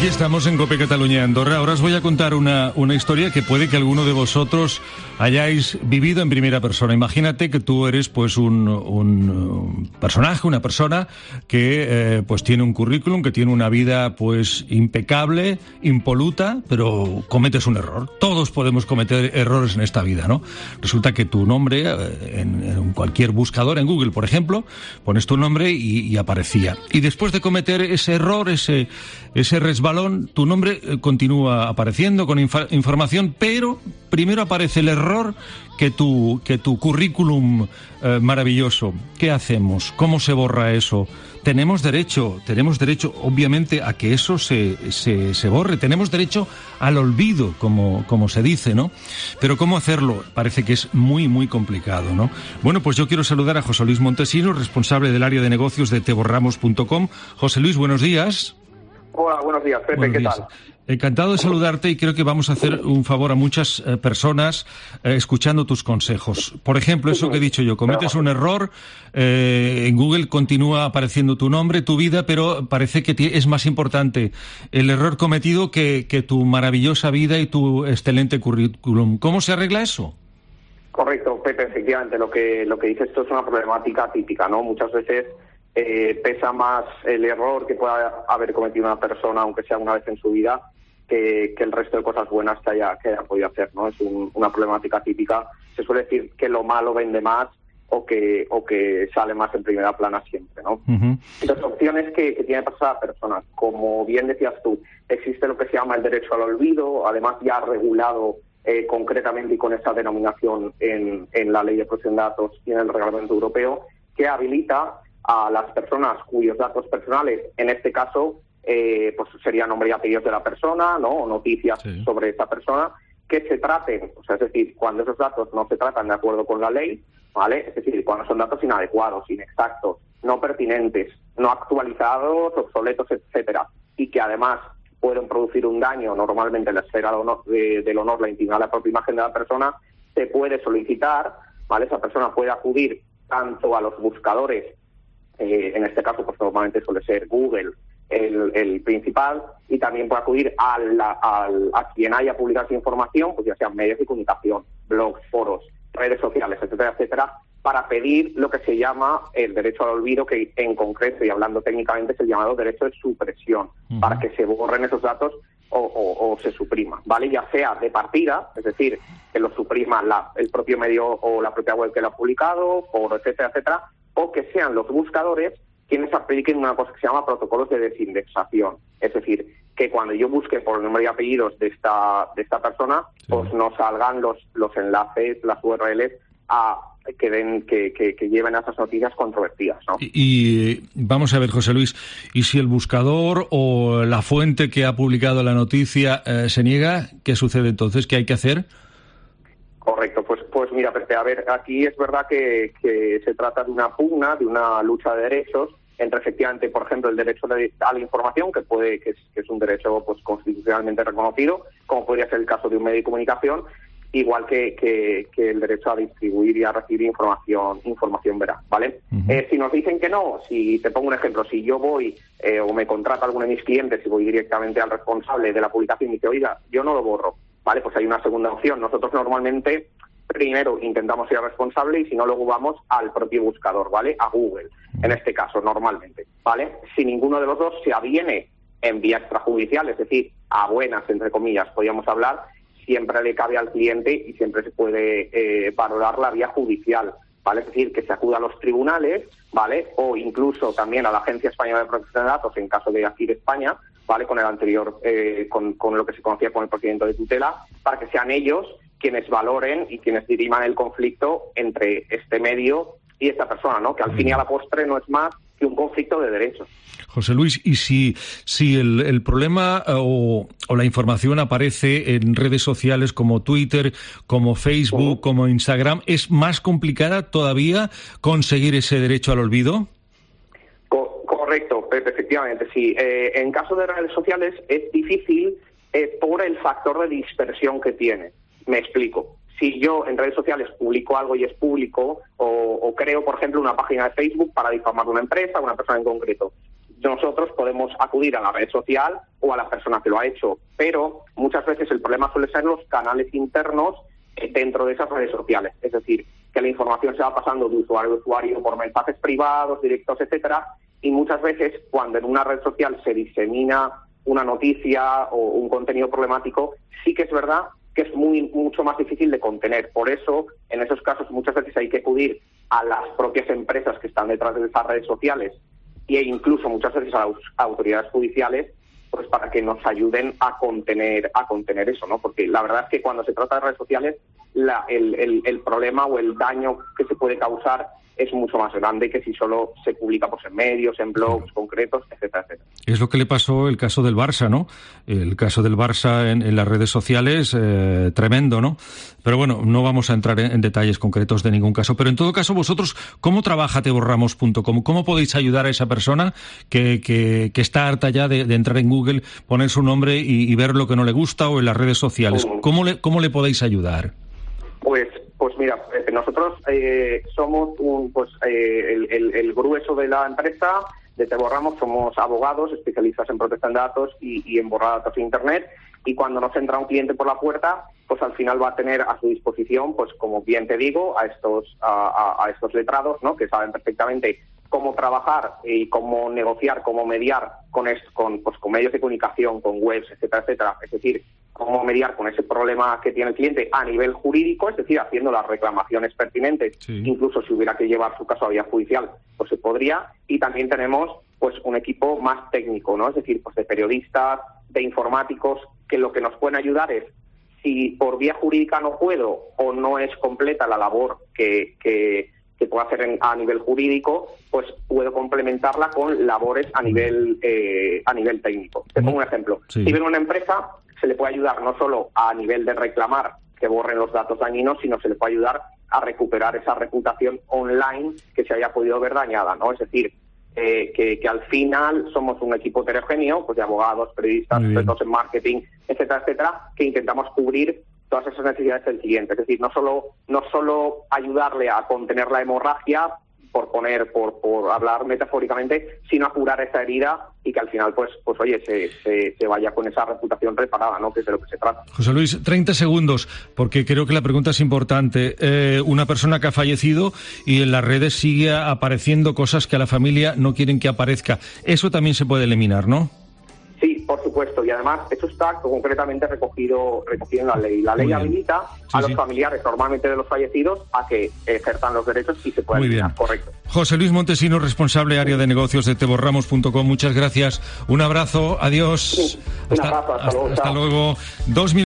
Aquí estamos en COPE Cataluña Andorra. Ahora os voy a contar una historia que puede que alguno de vosotros hayáis vivido en primera persona. Imagínate que tú eres pues un personaje, una persona que pues tiene un currículum, que tiene una vida pues impecable, impoluta, pero cometes un error. Todos podemos cometer errores en esta vida, ¿no? Resulta que tu nombre en cualquier buscador, en Google, por ejemplo, pones tu nombre y aparecía. Y después de cometer ese error, ese resbalón, tu nombre continúa apareciendo con información, pero primero aparece el error que tu currículum maravilloso. ¿Qué hacemos? ¿Cómo se borra eso? Tenemos derecho, obviamente, a que eso se borre. Tenemos derecho al olvido, como se dice, ¿no? Pero ¿cómo hacerlo? Parece que es muy, muy complicado, ¿no? Bueno, pues yo quiero saludar a José Luis Montesino, responsable del área de negocios de teborramos.com. José Luis, buenos días. Hola, buenos días, Pepe, ¿qué tal? Encantado de saludarte y creo que vamos a hacer un favor a muchas personas escuchando tus consejos. Por ejemplo, eso que he dicho yo, cometes un error, en Google continúa apareciendo tu nombre, tu vida, pero parece que es más importante el error cometido que tu maravillosa vida y tu excelente currículum. ¿Cómo se arregla eso? Correcto, Pepe, efectivamente, lo que dices esto es una problemática típica, ¿no? Muchas veces pesa más el error que pueda haber cometido una persona, aunque sea una vez en su vida, que el resto de cosas buenas que haya podido hacer, ¿no? Es una problemática típica. Se suele decir que lo malo vende más o que sale más en primera plana siempre, ¿no? Uh-huh. Entonces, opciones que tiene para cada persona. Como bien decías tú, existe lo que se llama el derecho al olvido, además ya regulado concretamente y con esa denominación en la Ley de Protección de Datos y en el Reglamento Europeo, que habilita a las personas cuyos datos personales, en este caso, pues serían nombre y apellidos de la persona, ¿no? O noticias sobre esa persona, que se traten, o sea, es decir, cuando esos datos no se tratan de acuerdo con la ley, ¿vale? Es decir, cuando son datos inadecuados, inexactos, no pertinentes, no actualizados, obsoletos, etcétera, y que además pueden producir un daño normalmente en la esfera del honor, la intimidad, la propia imagen de la persona, se puede solicitar, ¿vale? Esa persona puede acudir tanto a los buscadores, en este caso pues normalmente suele ser Google el principal, y también puede acudir a quien haya publicado esa información, pues ya sean medios de comunicación, blogs, foros, redes sociales, etcétera, etcétera, para pedir lo que se llama el derecho al olvido, que en concreto y hablando técnicamente es el llamado derecho de supresión, para que se borren esos datos o se supriman, ¿vale? Ya sea de partida, es decir, que lo suprima el propio medio o la propia web que lo ha publicado, foro, etcétera, etcétera, o que sean los buscadores quienes apliquen una cosa que se llama protocolos de desindexación. Es decir, que cuando yo busque por el nombre y apellidos de esta persona, pues no salgan los enlaces, las URLs que lleven a esas noticias controvertidas, ¿no? Y vamos a ver, José Luis, ¿y si el buscador o la fuente que ha publicado la noticia se niega? ¿Qué sucede entonces? ¿Qué hay que hacer? Correcto, pues mira, Pepe, a ver, aquí es verdad que se trata de una pugna, de una lucha de derechos entre efectivamente, por ejemplo, el derecho a la información, que es un derecho pues constitucionalmente reconocido, como podría ser el caso de un medio de comunicación, igual que el derecho a distribuir y a recibir información veraz, ¿vale? Uh-huh. Si nos dicen que no, si te pongo un ejemplo, si yo voy o me contrata alguno de mis clientes y voy directamente al responsable de la publicación y dice, oiga, yo no lo borro, ¿vale? Pues hay una segunda opción. Nosotros normalmente primero intentamos ser responsable y si no, luego vamos al propio buscador, ¿vale? A Google, en este caso, normalmente, ¿vale? Si ninguno de los dos se aviene en vía extrajudicial, es decir, a buenas, entre comillas, podríamos hablar, siempre le cabe al cliente y siempre se puede valorar la vía judicial, ¿vale? Es decir, que se acuda a los tribunales, ¿vale? O incluso también a la Agencia Española de Protección de Datos en caso de aquí de España, ¿vale? Con el anterior, con lo que se conocía como el procedimiento de tutela, para que sean ellos quienes valoren y quienes diriman el conflicto entre este medio y esta persona, ¿no? Que al fin y a la postre no es más que un conflicto de derechos. José Luis, y si el problema o la información aparece en redes sociales como Twitter, como Facebook, como Instagram, ¿es más complicada todavía conseguir ese derecho al olvido? Correcto, Pepe, efectivamente, sí. En caso de redes sociales es difícil por el factor de dispersión que tiene. Me explico. Si yo en redes sociales publico algo y es público, o creo, por ejemplo, una página de Facebook para difamar una empresa, una persona en concreto, nosotros podemos acudir a la red social o a la persona que lo ha hecho, pero muchas veces el problema suele ser los canales internos dentro de esas redes sociales, es decir, que la información se va pasando de usuario a usuario por mensajes privados, directos, etcétera, y muchas veces cuando en una red social se disemina una noticia o un contenido problemático, sí que es verdad que es mucho más difícil de contener. Por eso, en esos casos, muchas veces hay que acudir a las propias empresas que están detrás de esas redes sociales e incluso muchas veces a las autoridades judiciales, pues para que nos ayuden a contener eso, ¿no? Porque la verdad es que cuando se trata de redes sociales, el problema o el daño que se puede causar es mucho más grande que si solo se publica pues en medios, en blogs concretos, etcétera, etcétera. Es lo que le pasó el caso del Barça, ¿no? El caso del Barça en las redes sociales, tremendo, ¿no? Pero bueno, no vamos a entrar en detalles concretos de ningún caso. Pero en todo caso, vosotros, ¿cómo trabaja teborramos.com? ¿Cómo podéis ayudar a esa persona que está harta ya de entrar en Google, poner su nombre y ver lo que no le gusta o en las redes sociales? ¿Cómo le podéis ayudar? Pues mira, nosotros somos el grueso de la empresa de Te Borramos. Somos abogados especialistas en protección de datos y en borrar datos de Internet, y cuando nos entra un cliente por la puerta, pues al final va a tener a su disposición, pues como bien te digo, a estos letrados, ¿no? Que saben perfectamente cómo trabajar y cómo negociar, cómo mediar con medios de comunicación, con webs, etcétera, etcétera. Es decir, cómo mediar con ese problema que tiene el cliente a nivel jurídico, es decir, haciendo las reclamaciones pertinentes. Sí. Incluso si hubiera que llevar su caso a vía judicial, pues se podría. Y también tenemos pues un equipo más técnico, ¿no? Es decir, pues de periodistas, de informáticos, que lo que nos pueden ayudar es, si por vía jurídica no puedo o no es completa la labor que puedo hacer a nivel jurídico, pues puedo complementarla con labores a nivel técnico. Te pongo un ejemplo. Sí. Si viene una empresa, se le puede ayudar no solo a nivel de reclamar que borren los datos dañinos, sino se le puede ayudar a recuperar esa reputación online que se haya podido ver dañada, ¿no? Es decir, que al final somos un equipo heterogéneo, pues de abogados, periodistas, expertos en marketing, etcétera, etcétera, que intentamos cubrir todas esas necesidades del cliente. Es decir, no solo ayudarle a contener la hemorragia, por hablar metafóricamente, sino a curar esa herida y que al final, pues oye, se vaya con esa reputación reparada, ¿no? Que es de lo que se trata. José Luis, 30 segundos, porque creo que la pregunta es importante. Una persona que ha fallecido y en las redes sigue apareciendo cosas que a la familia no quieren que aparezca. Eso también se puede eliminar, ¿no? Sí, por supuesto, y además eso está concretamente recogido en la ley. La ley habilita a los familiares normalmente de los fallecidos a que ejerzan los derechos y se puedan eliminar, correcto. José Luis Montesino, responsable área de negocios de teborramos.com, muchas gracias. Un abrazo, adiós. Sí, un abrazo, hasta luego. Hasta luego. 2 minutos.